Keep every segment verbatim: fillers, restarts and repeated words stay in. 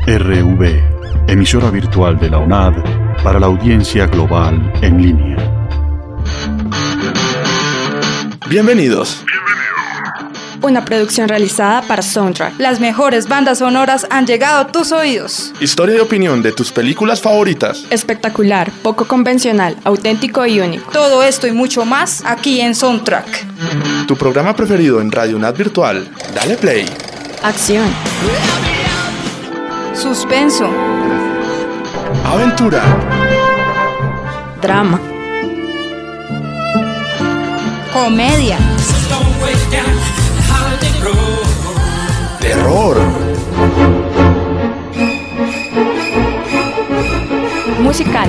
R V, emisora virtual de la U N A D para la audiencia global en línea. Bienvenidos. Una producción realizada para Soundtrack. Las mejores bandas sonoras han llegado a tus oídos. Historia y opinión de tus películas favoritas. Espectacular, poco convencional, auténtico y único. Todo esto y mucho más aquí en Soundtrack. Tu programa preferido en Radio U N A D Virtual. Dale play. Acción. Suspenso. Aventura. Drama. Comedia. Terror. Musical.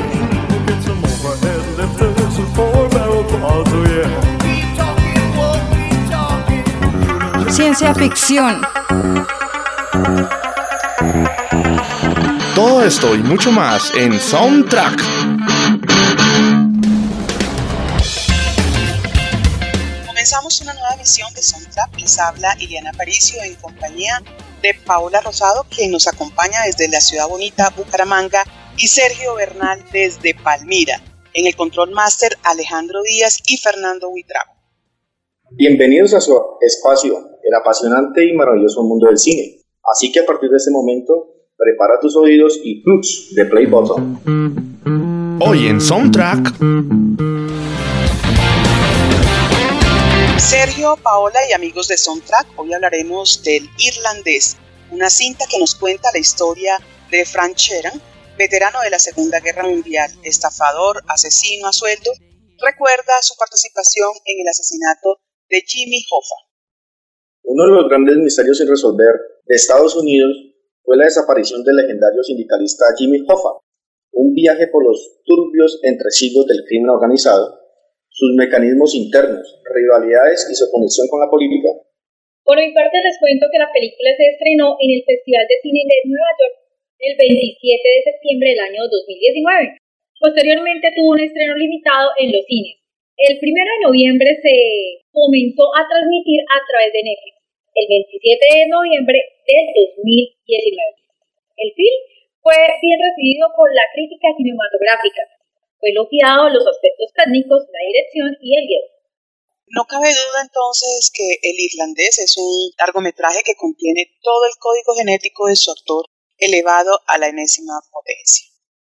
Ciencia ficción. Todo esto y mucho más en Soundtrack. Comenzamos una nueva emisión de Soundtrack. Les habla Iliana Aparicio en compañía de Paola Rosado, quien nos acompaña desde la ciudad bonita Bucaramanga, y Sergio Bernal desde Palmira. En el Control Master, Alejandro Díaz y Fernando Huitrago. Bienvenidos a su espacio, el apasionante y maravilloso mundo del cine. Así que a partir de este momento, prepara tus oídos y push the play button. Hoy en Soundtrack. Sergio, Paola y amigos de Soundtrack, hoy hablaremos del Irlandés, una cinta que nos cuenta la historia de Frank Sheeran, veterano de la Segunda Guerra Mundial, estafador, asesino a sueldo. Recuerda su participación en el asesinato de Jimmy Hoffa. Uno de los grandes misterios sin resolver de Estados Unidos fue la desaparición del legendario sindicalista Jimmy Hoffa, un viaje por los turbios entresijos del crimen organizado, sus mecanismos internos, rivalidades y su conexión con la política. Por mi parte les cuento que la película se estrenó en el Festival de Cine de Nueva York el veintisiete de septiembre del año dos mil diecinueve. Posteriormente tuvo un estreno limitado en los cines. El primero de noviembre se comenzó a transmitir a través de Netflix, el veintisiete de noviembre del dos mil diecinueve. El film fue bien recibido por la crítica cinematográfica. Fue elogiado los aspectos técnicos, la dirección y el guion. No cabe duda entonces que El Irlandés es un largometraje que contiene todo el código genético de su autor elevado a la enésima potencia.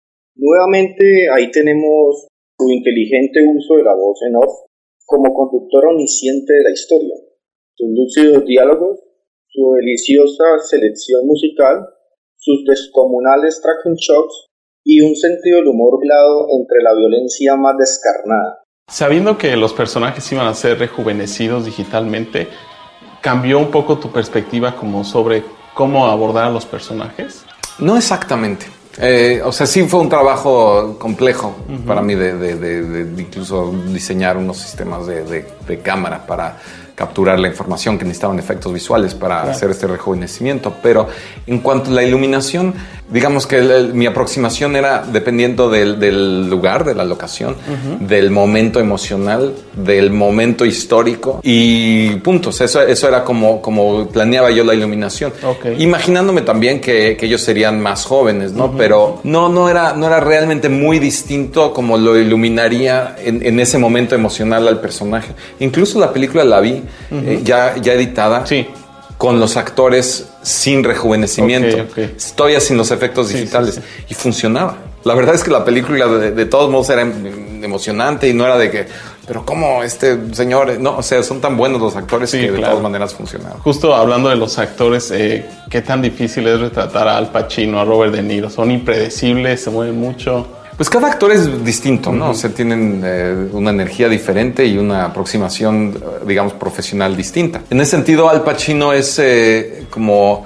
Nuevamente ahí tenemos su inteligente uso de la voz en off como conductor omnisciente de la historia, sus lúcidos diálogos, su deliciosa selección musical, sus descomunales tracking shots y un sentido del humor velado entre la violencia más descarnada. Sabiendo que los personajes iban a ser rejuvenecidos digitalmente, ¿cambió un poco tu perspectiva como sobre cómo abordar a los personajes? No exactamente. Eh, o sea, sí fue un trabajo complejo uh-huh. para mí de, de, de, de incluso diseñar unos sistemas de, de, de cámara para capturar la información que necesitaban efectos visuales para claro. hacer este rejuvenecimiento. Pero en cuanto a la iluminación, digamos que el, el, mi aproximación era dependiendo del, del lugar, de la locación, uh-huh. del momento emocional, del momento histórico y puntos. Eso, eso era como, como planeaba yo la iluminación. Okay. Imaginándome también que, que ellos serían más jóvenes, ¿no? Uh-huh. Pero no, no, era, no era realmente muy distinto como lo iluminaría en, en ese momento emocional al personaje. Incluso la película la vi Uh-huh. eh, ya, ya editada sí. con los actores sin rejuvenecimiento, okay, okay. todavía sin los efectos digitales sí, sí, sí. y funcionaba. La verdad es que la película de, de todos modos era emocionante y no era de que, pero cómo este señor, no, o sea, son tan buenos los actores sí, que de claro. todas maneras funcionaron. Justo hablando de los actores, eh, ¿qué tan difícil es retratar a Al Pacino, a Robert De Niro? ¿Son impredecibles, se mueven mucho? Pues cada actor es distinto, ¿no? Uh-huh. O sea, tienen eh, una energía diferente y una aproximación, digamos, profesional distinta. En ese sentido, Al Pacino es eh, como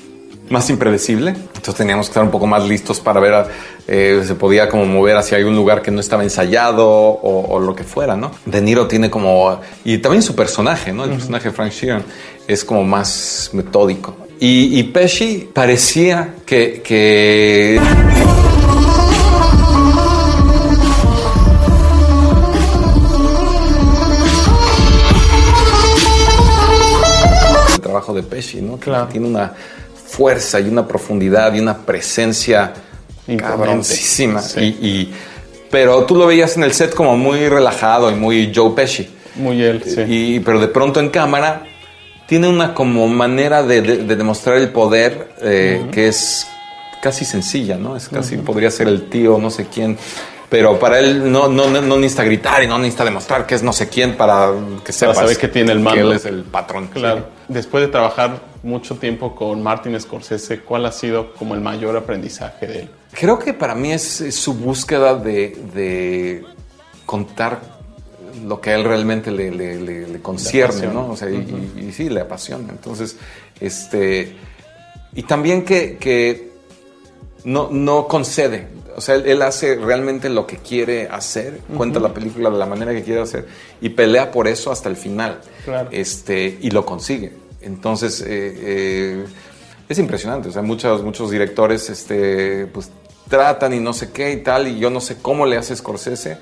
más impredecible. Entonces teníamos que estar un poco más listos para ver, eh, se podía como mover hacia algún lugar que no estaba ensayado o, o lo que fuera, ¿no? De Niro tiene como... Y también su personaje, ¿no? El uh-huh. personaje de Frank Sheeran es como más metódico. Y, y Pesci parecía que... que trabajo de Pesci, ¿no? Claro. Tiene una fuerza y una profundidad y una presencia cabroncísima. Sí. Y, y, pero tú lo veías en el set como muy relajado y muy Joe Pesci. Muy él, sí. Y, pero de pronto en cámara tiene una como manera de, de, de demostrar el poder eh, uh-huh. que es casi sencilla, ¿no? Es casi, uh-huh. podría ser el tío no sé quién, pero para él no, no, no, no necesita gritar y no necesita demostrar que es no sé quién para que sepas para saber que tiene el mando. Que él es el patrón. Claro. Sí. Después de trabajar mucho tiempo con Martin Scorsese, ¿cuál ha sido como el mayor aprendizaje de él? Creo que para mí es, es su búsqueda de, de contar lo que a él realmente le, le, le, le concierne, ¿no? O sea, uh-huh. y, y, y sí, le apasiona. Entonces, este... Y también que, que no, no concede. O sea, él, él hace realmente lo que quiere hacer, uh-huh. cuenta la película de la manera que quiere hacer y pelea por eso hasta el final. Claro. Este, y lo consigue. Entonces, eh, eh, es impresionante. O sea, muchos, muchos directores este, pues, tratan y no sé qué y tal, y yo no sé cómo le hace Scorsese.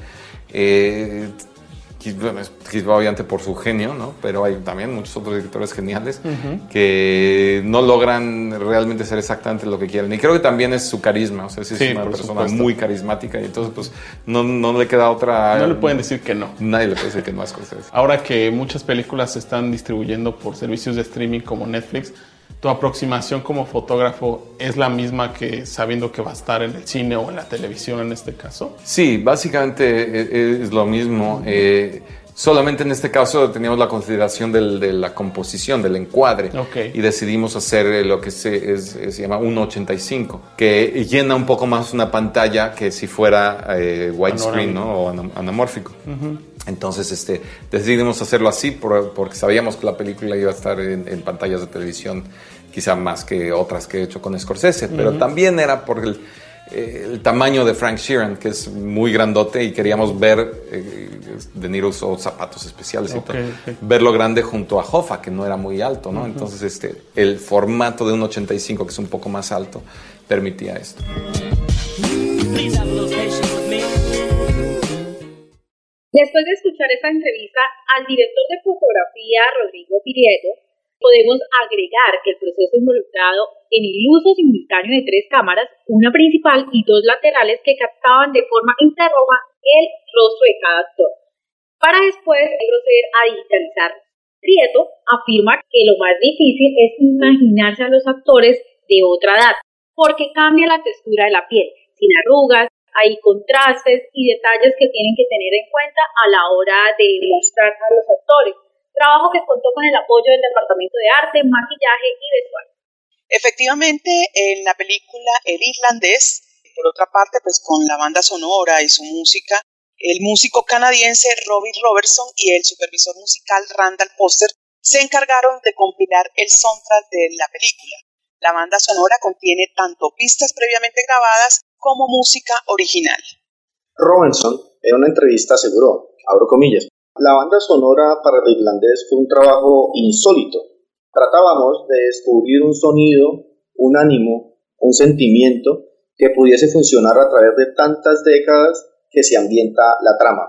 Eh, Bueno, es obviamente por su genio, ¿no? Pero hay también muchos otros directores geniales uh-huh. que no logran realmente ser exactamente lo que quieren. Y creo que también es su carisma. O sea, sí, sí, es una persona supuesto. muy carismática y entonces pues no, no le queda otra... No le pueden decir que no. Nadie le puede decir que no a Scorsese. Ahora que muchas películas se están distribuyendo por servicios de streaming como Netflix, ¿tu aproximación como fotógrafo es la misma que sabiendo que va a estar en el cine o en la televisión en este caso? Sí, básicamente es lo mismo. Eh, solamente en este caso teníamos la consideración del, de la composición, del encuadre. Okay. Y decidimos hacer lo que se, es, se llama uno ochenta y cinco, que llena un poco más una pantalla que si fuera eh, widescreen, ¿no? O anam- anamórfico. Uh-huh. Entonces este, decidimos hacerlo así por, porque sabíamos que la película iba a estar en, en pantallas de televisión, quizá más que otras que he hecho con Scorsese, uh-huh. pero también era por el, eh, el tamaño de Frank Sheeran, que es muy grandote, y queríamos ver, eh, De Niro usó zapatos especiales y okay, todo, okay. verlo grande junto a Hoffa, que no era muy alto, ¿no? Uh-huh. Entonces este, el formato de un ochenta y cinco, que es un poco más alto, permitía esto. Después de escuchar esta entrevista al director de fotografía Rodrigo Prieto, podemos agregar que el proceso involucrado en el uso simultáneo de tres cámaras, una principal y dos laterales que captaban de forma interroga el rostro de cada actor, para después proceder a digitalizar. Prieto afirma que lo más difícil es imaginarse a los actores de otra edad, porque cambia la textura de la piel, sin arrugas, hay contrastes y detalles que tienen que tener en cuenta a la hora de mostrar a los actores. Trabajo que contó con el apoyo del Departamento de Arte, Maquillaje y Vestuario. Efectivamente, en la película El Irlandés, por otra parte, pues con la banda sonora y su música, el músico canadiense Robbie Robertson y el supervisor musical Randall Foster se encargaron de compilar el soundtrack de la película. La banda sonora contiene tanto pistas previamente grabadas como música original. Robertson en una entrevista aseguró, abro comillas, la banda sonora para El Irlandés fue un trabajo insólito. Tratábamos de descubrir un sonido, un ánimo, un sentimiento que pudiese funcionar a través de tantas décadas que se ambienta la trama.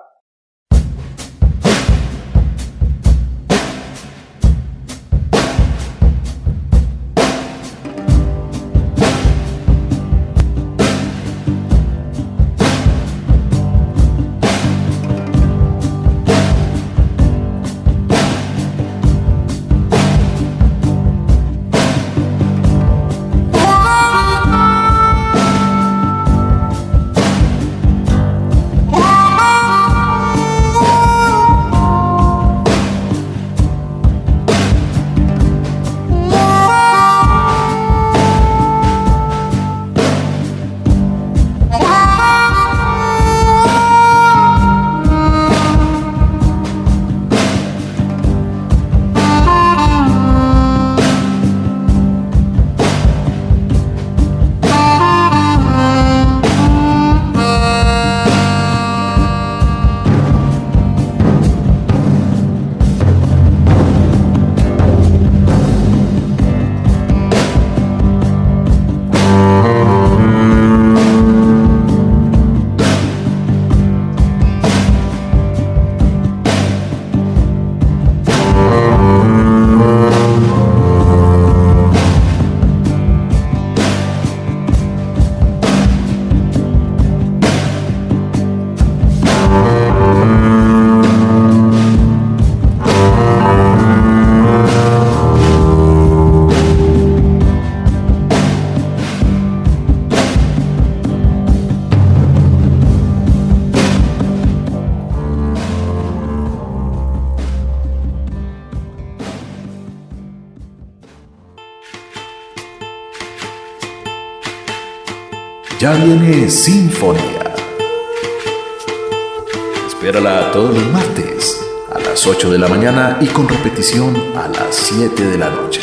Ya viene Sinfonía. Espérala todos los martes a las ocho de la mañana y con repetición a las siete de la noche.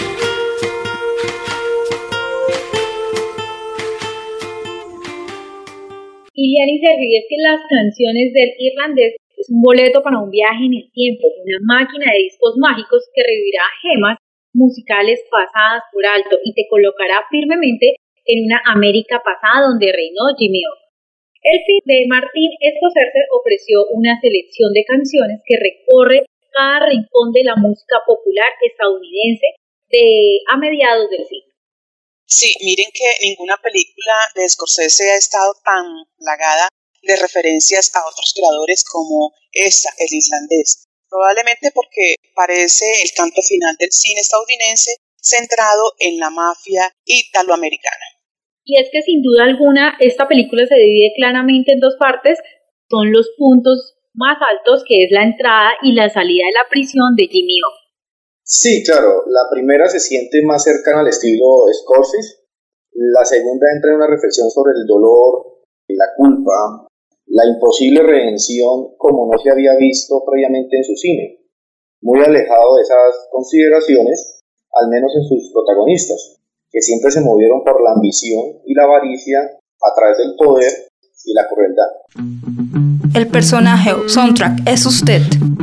Iliana y Sergio, es que las canciones del irlandés es un boleto para un viaje en el tiempo, una máquina de discos mágicos que revivirá gemas musicales pasadas por alto y te colocará firmemente en una América pasada donde reinó Jimmy Hoffa. El film de Martin Scorsese ofreció una selección de canciones que recorre cada rincón de la música popular estadounidense de a mediados del siglo. Sí, miren que ninguna película de Scorsese ha estado tan plagada de referencias a otros creadores como esta, El Irlandés. Probablemente porque parece el canto final del cine estadounidense centrado en la mafia italoamericana. Y es que sin duda alguna esta película se divide claramente en dos partes. Son los puntos más altos, que es la entrada y la salida de la prisión de Jimmy Hoffa. Sí, claro, la primera se siente más cercana al estilo Scorsese, la segunda entra en una reflexión sobre el dolor, la culpa, la imposible redención como no se había visto previamente en su cine, muy alejado de esas consideraciones, al menos en sus protagonistas, que siempre se movieron por la ambición y la avaricia a través del poder y la crueldad. El personaje o soundtrack es usted.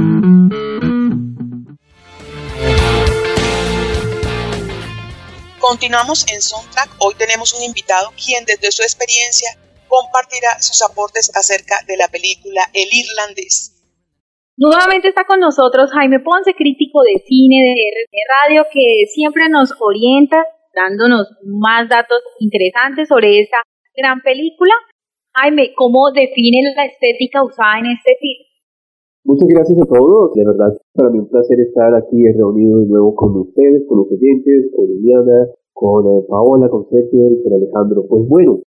Continuamos en Soundtrack. Hoy tenemos un invitado quien desde su experiencia compartirá sus aportes acerca de la película El Irlandés. Nuevamente está con nosotros Jaime Ponce, crítico de cine de R T Radio, que siempre nos orienta dándonos más datos interesantes sobre esta gran película. Jaime, ¿cómo define la estética usada en este film? Muchas gracias a todos, de verdad para mí un placer estar aquí reunido de nuevo con ustedes, con los oyentes, con Liliana, con eh, Paola, con Sergio y con Alejandro. Pues bueno,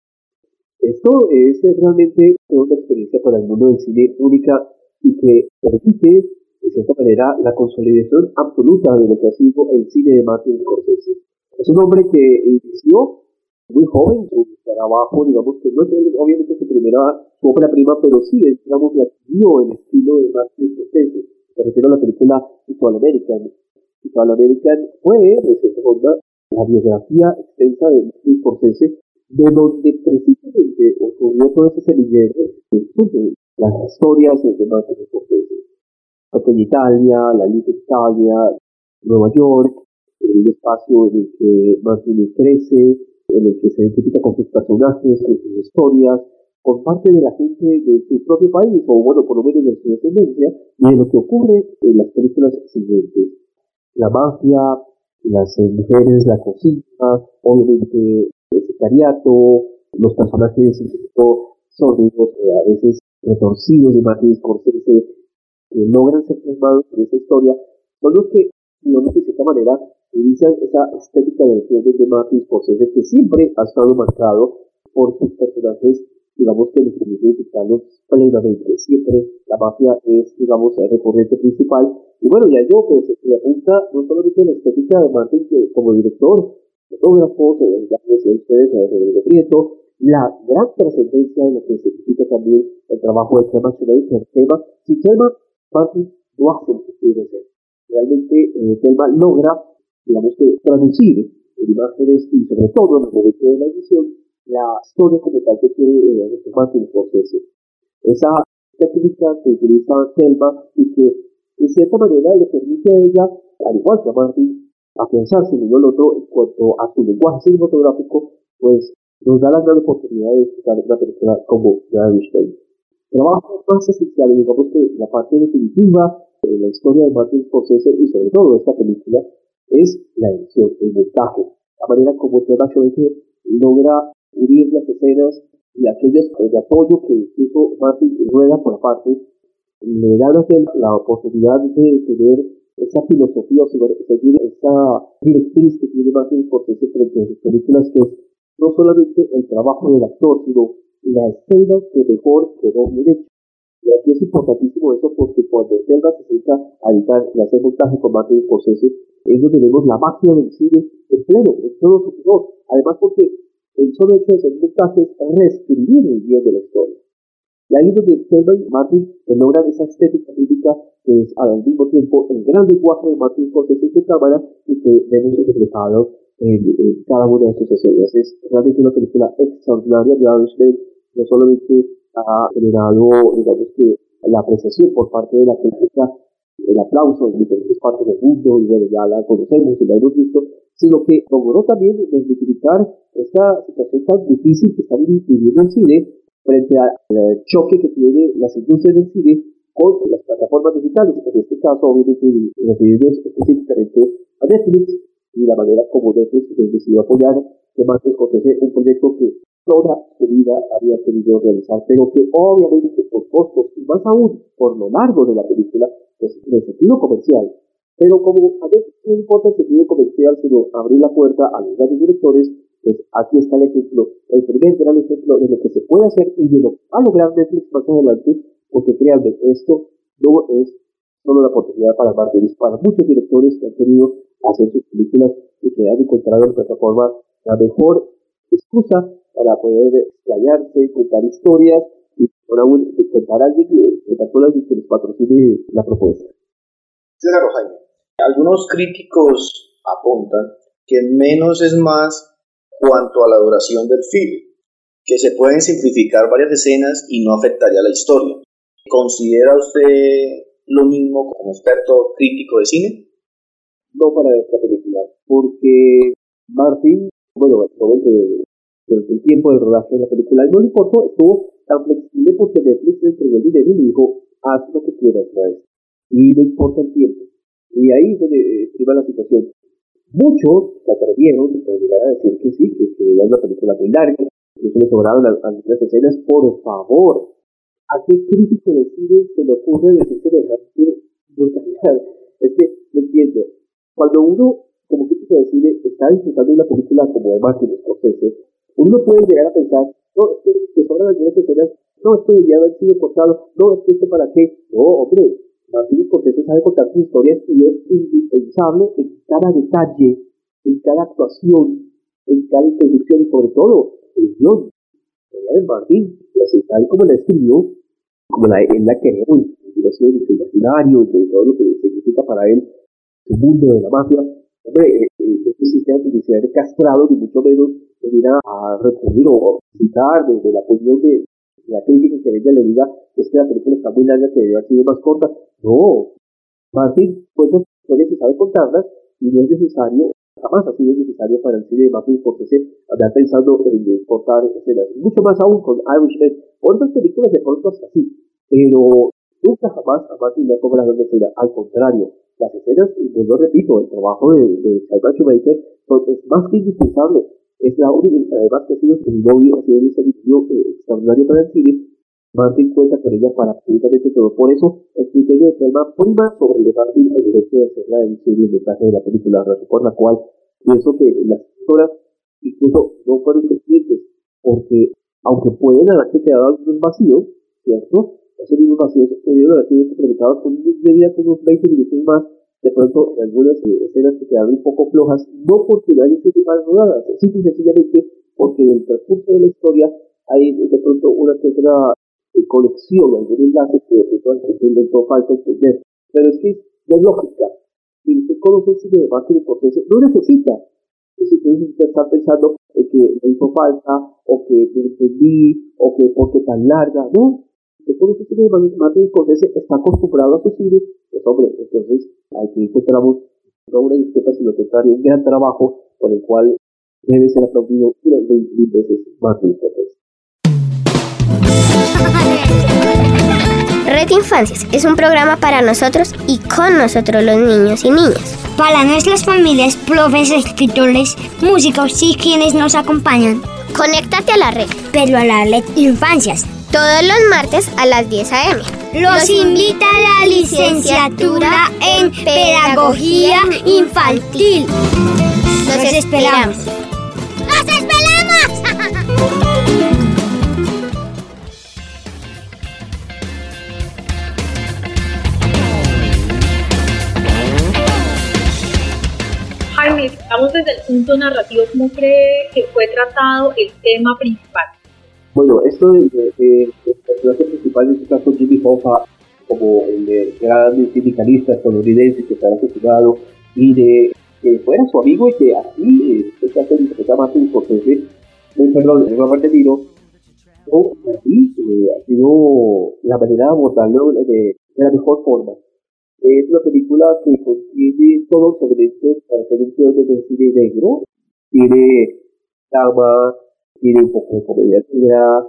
esto es realmente una experiencia para el mundo del cine única y que permite, de cierta manera, la consolidación absoluta de lo que ha sido el cine de Martin Scorsese. Es un hombre que inició muy joven su trabajo, digamos que no es obviamente su primera, su ópera prima, pero sí, es, digamos, la que dio el estilo de Martin Scorsese. Me refiero a la película Italo-American. Italo-American fue, de cierta forma, la biografía extensa de Martin Scorsese, de donde precisamente ocurrió todo ese semillero de las historias de Martin Scorsese. Pequeña Italia, la Little Italia, Nueva York, el espacio en el que Martin crece, en el que se identifica con sus personajes, con sus historias, con parte de la gente de su propio país, o bueno, por lo menos de su descendencia, y de lo que ocurre en las películas siguientes. La mafia, las eh, mujeres, la cocina, obviamente el sicariato, los personajes sórdidos, eh, a veces retorcidos de Martin Scorsese, que logran ser plasmados en esa historia, son los que, digamos, de cierta manera, inician esa estética del film de Martin Scorsese, que siempre ha estado marcado por sus personajes, digamos, que nos permite identificarlos plenamente. Siempre la mafia es, digamos, el recurrente principal. Y bueno, ya yo, pues, le apunta no solamente la estética de Martin como director, fotógrafo, ya decían ustedes, Rodrigo Prieto, la gran trascendencia de lo que significa también el trabajo de Thelma Schoonmaker. Thelma, si Thelma, Martin no hace lo que quiere hacer. Realmente, eh, Thelma logra, digamos que, traducir en imágenes y sobre todo en el momento de la edición la historia como tal que quiere eh, Martin Scorsese. Esa técnica que utiliza Thelma y que en cierta manera le permite a ella, al igual que a Martin, afianzarse en uno al otro en cuanto a su lenguaje cinematográfico, pues nos da la gran oportunidad de disfrutar una película como The Irishman. Trabajo más esencial, digamos que la parte definitiva de la historia de Martin Scorsese y sobre todo de esta película es la edición, el montaje, la manera como Thelma Schoonmaker logra unir las escenas y aquellos de apoyo que incluso Martin rueda por aparte, le dan a Thelma la oportunidad de tener esa filosofía o seguir esa directriz que tiene Martin Scorsese frente a sus películas, que es no solamente el trabajo del actor, sino la escena que mejor quedó bien hecha. Y aquí es importantísimo eso porque cuando Thelma se sienta a editar y hacer montaje con Martin Scorsese, es donde vemos la magia del cine en pleno, en todo su vigor. Además porque el solo hecho de hacer montajes es reescribir el guión de la historia. Y ahí es donde Selma y Martin logran esa estética física que es al mismo tiempo el gran lenguaje de Martin Scorsese en su cámara y que vemos reflejado en, en cada una de sus escenas. Es realmente una película extraordinaria. The Irishman no solamente ha generado, digamos que, la apreciación por parte de la crítica, el aplauso en diferentes partes del mundo, y bueno, ya la conocemos y la hemos visto, sino que logró también desmitificar esta situación tan difícil que está viviendo el cine frente al choque que tiene las industrias del cine con las plataformas digitales, en este caso obviamente refiriéndonos específicamente a Netflix y la manera como Netflix decidió apoyar de Martin Scorsese un proyecto que toda su vida había querido realizar, pero que obviamente por costos y más aún por lo largo de la película, pues en el sentido comercial, pero como a veces no importa el sentido comercial, sino abrir la puerta a los grandes directores, pues aquí está el ejemplo, el primer gran ejemplo de lo que se puede hacer y de lo que va a lograr Netflix más adelante, porque créanme, esto no es solo la oportunidad para Martin, es para muchos directores que han querido hacer sus películas y que han encontrado en la plataforma la mejor excusa para poder explayarse, contar historias y por aún contar a alguien, contar con alguien que les patrocine la propuesta. Claro, Jaime. Algunos críticos apuntan que menos es más cuanto a la duración del film, que se pueden simplificar varias escenas y no afectaría la historia. ¿Considera usted lo mismo como experto crítico de cine? No para esta película, porque Martin, bueno, al momento de, durante el tiempo del rodaje de la película, no le importó, estuvo tan flexible porque Netflix le entregó el dinero y le dijo, haz lo que quieras, maestro, y no importa el tiempo. Y ahí es donde eh, priva la situación. Muchos se atrevieron para llegar a decir que sí, que, que era una película muy larga, incluso le sobraron algunas escenas. Por favor, ¿a qué crítico de cine se le ocurre decir semejante brutalidad? Es que no entiendo. Cuando uno, como crítico de cine, está disfrutando de una película como de Martin Scorsese, uno puede llegar a pensar, no, es que te sobran algunas escenas, no, esto debería haber sido cortado, no, es que esto para qué. No, hombre, Martin Scorsese sabe contar sus historias y es indispensable en cada detalle, en cada actuación, en cada introducción y sobre todo el guión. La historia de Martin, así tal como la escribió, como la, él la creó, en su inspiración, en su imaginario, de todo lo que significa para él su mundo de la mafia. Hombre, eh, eh, no existe necesidad de castrado, ni mucho menos venir a, a recurrir o a citar desde de la opinión de la crítica que venga y le diga es que la película está muy larga, que debería haber sido más corta. No, Martin cuenta sus historias y sabe contarlas y no es necesario, jamás ha sido necesario para el cine de Martin Scorsese andar pensando en de cortar escenas, mucho más aún con Irishman o otras películas de pronto hasta así, pero nunca jamás a Martin le ha cobrado una escena. Al contrario, las escenas, y pues lo repito, el trabajo de, de Charles Shoemaker son, es más que indispensable. Es la única, además que ha sido su novio, ha sido un servicio eh, extraordinario para el cine. Martin cuenta con ella para absolutamente todo. Por eso, el criterio de Selma prima sobre el de Martin al momento de hacer la edición y el montaje de la película, razón por la cual pienso que las horas incluso no fueron suficientes, porque aunque pueden haberse quedado algunos vacíos, ¿cierto? Esos mismos vacíos pudieron haber sido complementados con medidas unos veinte minutos más, de pronto en algunas eh, escenas que quedaron un poco flojas, no porque no hayan sido mal rodadas, simple y sencillamente porque en el transcurso de la historia hay de pronto una que otra eh, conexión, algún enlace que de pronto al que intentó falta entender. Pero es que no es lógica. Si usted conoce el cine de Martin Scorsese, no necesita. Entonces usted necesita estar pensando en que le hizo falta, o que no entendí, o que porque tan larga. No. Usted conoce el cine de Martin Scorsese, está acostumbrado a su cine, pues hombre, entonces hay que encontramos no una disculpa, sino lo contrario, un gran trabajo por el cual debe ser aplaudido una y veinte mil veces Martin Scorsese. Red Infancias es un programa para nosotros y con nosotros los niños y niñas. Para nuestras familias, profes, escritores, músicos y quienes nos acompañan. Conéctate a la red. Pero a la Red Infancias. Todos los martes a las diez a eme. Los invita a la licenciatura en Pedagogía Infantil. Los esperamos. ¡Los esperamos! Jaime, estamos desde el asunto narrativo, ¿cómo cree que fue tratado el tema principal? Bueno, esto de, de, de, de el personaje principal, en este caso Jimmy Hoffa, como el de gran sindicalista estadounidense que estaba asesinado, y de que fuera su amigo y que así, en este caso, interpretaba Martin Scorsese, eh, perdón, Robert De Niro, o así eh, ha sido la manera de abordarlo de, de la mejor forma. Es una película que contiene todos los elementos para ser un film de cine negro. Tiene drama, tiene un poco de comedia negra,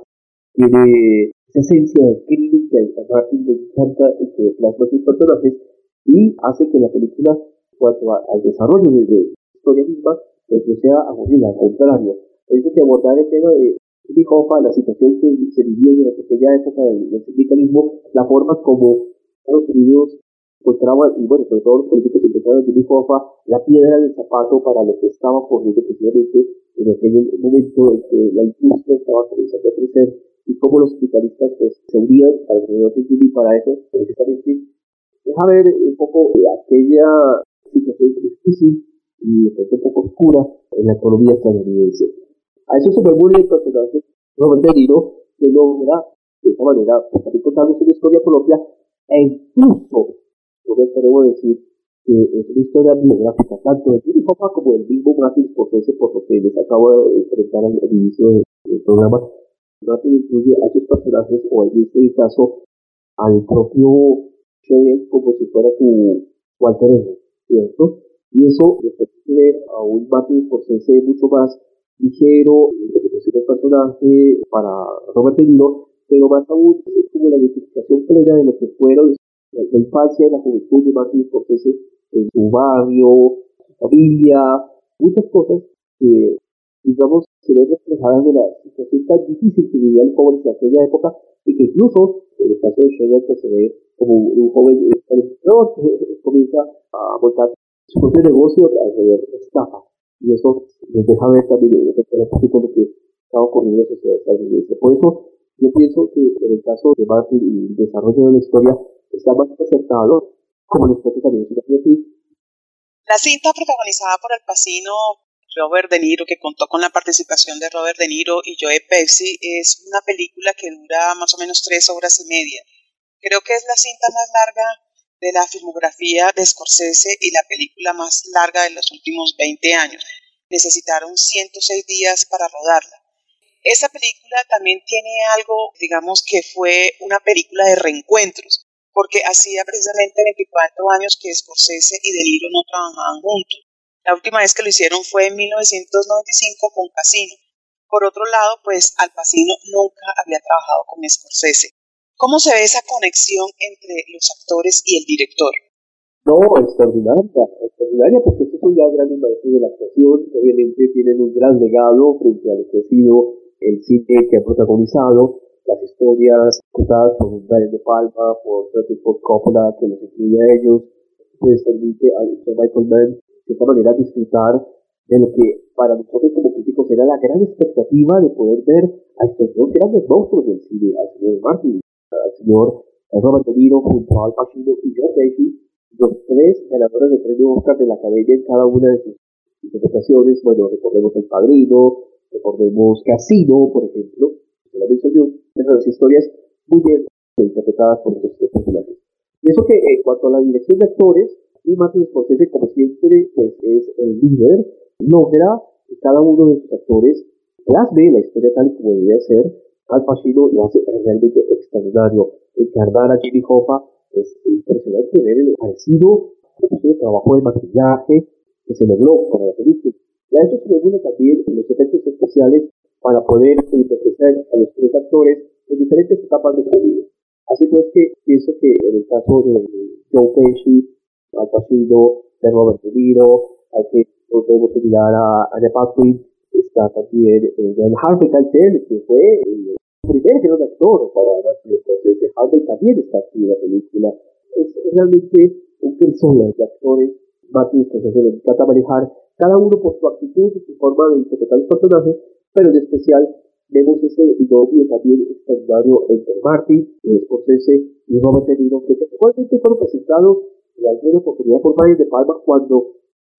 tiene esa esencia de crimen que a Martin le encanta y que plasma sus personajes, y hace que la película, en cuanto a, al desarrollo de, de la historia misma, pues no sea aburrida, al contrario. Pienso que abordar el tema de Jimmy Hoffa, la situación que se vivió durante aquella época del, del sindicalismo, la forma como Estados Unidos encontraba, y bueno, sobre todo los políticos encontraban a Jimmy Hoffa la piedra del zapato para lo que estaba ocurriendo precisamente en aquel momento en que la industria estaba comenzando a crecer, y cómo los sindicalistas pues se unían alrededor de Jimmy para eso, precisamente. Deja ver un poco eh, aquella situación difícil y pues, un poco oscura en la economía estadounidense. A eso se me une el personaje Robert De Niro, que logra de esta manera pues, también contarnos una historia propia, e incluso, yo me atrevo a decir que es una historia biográfica tanto de Jimmy Hoffa como del mismo Martin Scorsese, por lo que les acabo de comentar al, al inicio del, del programa. Martin incluye a esos personajes, o en este caso al propio Chevy, como si fuera su, su alter ego, ¿cierto? Y eso nos permite ver a un Martin Scorsese mucho más ligero en la interpretación del personaje para Robert De Niro, pero más aún es como la identificación plena de lo que fueron la, la infancia y la juventud de Martin Scorsese en su barrio, su familia, muchas cosas que, digamos, se ven reflejadas de la situación tan difícil que vivían los jóvenes de aquella época, y que incluso, en el caso de Sheldon, pues se ve como un joven emprendedor que comienza a montar su propio negocio alrededor de la estafa. Y eso nos deja ver también un poquito lo que estaba ocurriendo en la sociedad estadounidense. Por eso, yo pienso que en el caso de Martin y el desarrollo de la historia está más acertado, como les cuento también su biopic. La cinta, protagonizada por Al Pacino, Robert De Niro, que contó con la participación de Robert De Niro y Joe Pesci, es una película que dura más o menos tres horas y media. Creo que es la cinta más larga de la filmografía de Scorsese y la película más larga de los últimos veinte años. Necesitaron ciento seis días para rodarla. Esta película también tiene algo, digamos, que fue una película de reencuentros, porque hacía precisamente veinticuatro años que Scorsese y De Niro no trabajaban juntos. La última vez que lo hicieron fue en mil novecientos noventa y cinco con Casino. Por otro lado, pues Al Pacino nunca había trabajado con Scorsese. ¿Cómo se ve esa conexión entre los actores y el director? No, extraordinaria, extraordinaria, porque estos son ya grandes maestros de la actuación, obviamente tienen un gran legado frente a lo que ha sido el cine que han protagonizado, las historias contadas por Brian De Palma, por Francis Ford Coppola, que los incluye a ellos, les permite a Michael Mann de cierta manera disfrutar de lo que para nosotros como críticos era la gran expectativa de poder ver a estos dos grandes monstruos del cine, al señor Martin, al señor Robert De Niro junto a Al Pacino y Joe Pesci, los tres ganadores de premio Oscar de la Academia en cada una de sus interpretaciones. Bueno, recordemos El Padrino, recordemos Casino, por ejemplo, que la mencionó, entre las historias muy bien interpretadas por estos tres personajes. Y eso que en cuanto a la dirección de actores, y Martin Scorsese, como siempre, pues es el líder, logra que cada uno de sus actores plasme la historia tal y como debe ser. Al Pacino lo hace realmente extraordinario. Encarnar a Jimmy Hoffa es impresionante ver el parecido de trabajo de maquillaje que se logró para la película. Y a eso se regula también los efectos especiales para poder envejecer a los tres actores en diferentes etapas de su vida. Así pues que pienso que en el caso de Joe Pesci, Al Pacino, de Robert De Niro, hay que no podemos olvidar a Anne Paquin, está también eh, Harvey Keitel, que fue el primer gran actor para Martin Scorsese. Harvey también está aquí en la película. Es realmente un crisol de actores. Martin Scorsese le encanta manejar cada uno por su actitud y su forma de interpretar los personajes, pero en especial vemos ese binomio también extraordinario entre Martin, Scorsese y Robert De Niro, que casualmente fueron presentados en alguna oportunidad por Brian De Palma cuando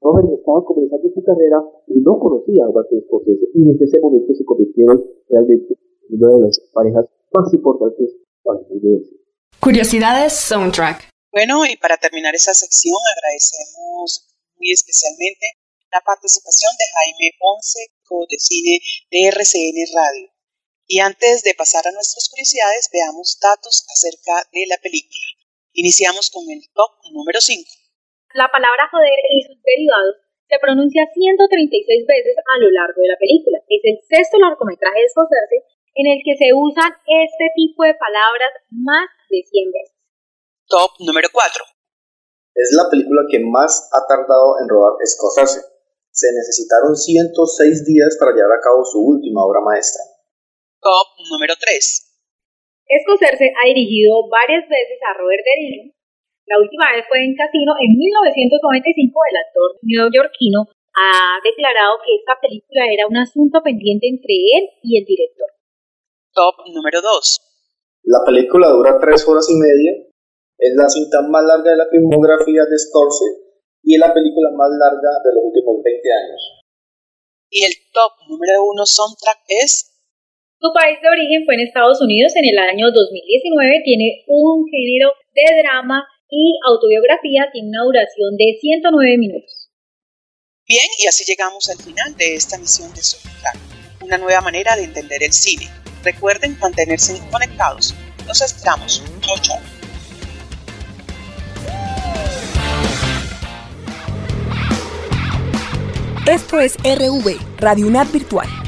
Robert estaba comenzando su carrera y no conocía a Martin Scorsese, y desde ese momento se convirtieron realmente en una de las parejas más importantes para el mundo del cine. Curiosidades Soundtrack. Bueno, y para terminar esa sección agradecemos muy especialmente la participación de Jaime Ponce, co de cine de R C N Radio. Y antes de pasar a nuestras curiosidades, veamos datos acerca de la película. Iniciamos con el top número cinco. La palabra joder y sus derivados se pronuncia ciento treinta y seis veces a lo largo de la película. Es el sexto largometraje de Scorsese en el que se usan este tipo de palabras más de cien veces. Top número cuatro. Es la película que más ha tardado en rodar Scorsese. Se necesitaron ciento seis días para llevar a cabo su última obra maestra. Top número tres. Scorsese ha dirigido varias veces a Robert De Niro. La última vez fue en Casino en mil novecientos noventa y cinco. El actor neoyorquino ha declarado que esta película era un asunto pendiente entre él y el director. Top número dos. La película dura tres horas y media. Es la cinta más larga de la filmografía de Scorsese y es la película más larga de los últimos veinte años. Y el top número uno soundtrack es... Su país de origen fue en Estados Unidos en el año dos mil diecinueve. Tiene un género de drama y autobiografía. Tiene una duración de ciento nueve minutos. Bien, y así llegamos al final de esta misión de Soundtrack, una nueva manera de entender el cine. Recuerden mantenerse conectados. Los esperamos. Chau, chau. Esto es R V, Radio UNAD Virtual.